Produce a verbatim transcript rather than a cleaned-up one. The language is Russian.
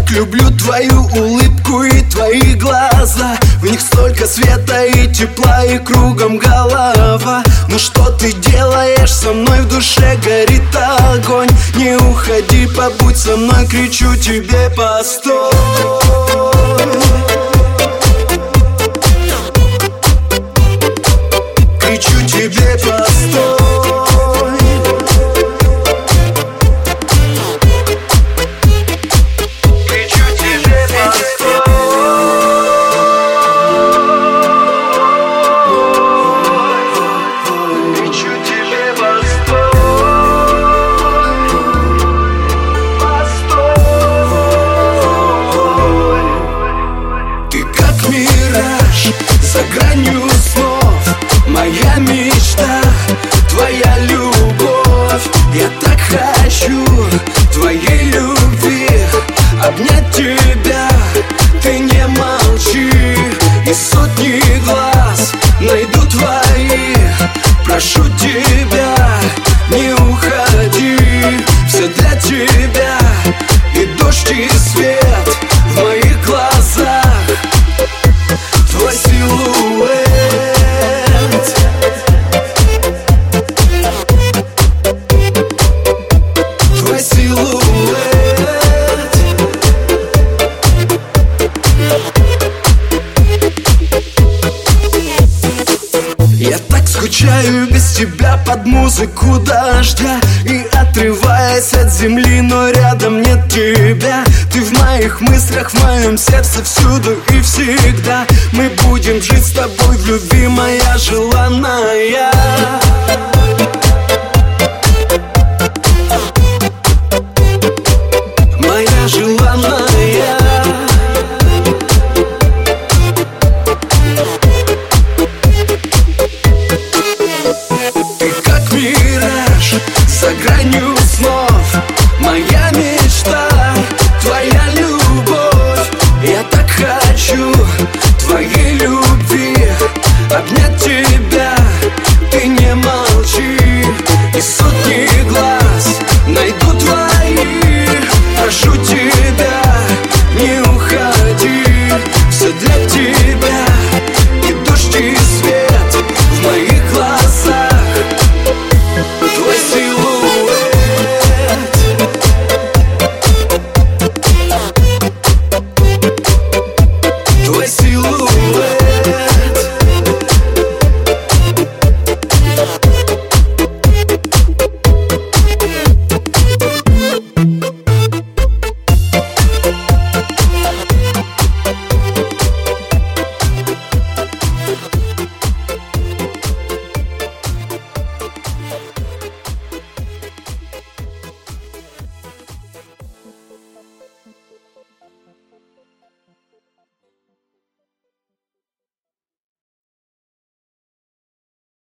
так люблю твою улыбку и твои глаза. В них столько света и тепла, и кругом голова. Но что ты делаешь со мной? В душе горит огонь. Не уходи, побудь со мной, кричу тебе: постой. Кричу тебе: постой. За гранью снов моя мечта, твоя любовь. Я так хочу твоей любви, обнять тебя, ты не молчи. И сотни глаз найду твои, прошу тебя, не уходи. Все для тебя, и дождь, и свет в моих глазах. Твой силуэт, твой силуэт. Я так скучаю без тебя под музыку дождя, и отрываясь от земли, но рядом нет тебя. Ты в моих мыслях, в моем сердце, всюду и всегда. Мы будем жить с тобой в любви, моя желанная.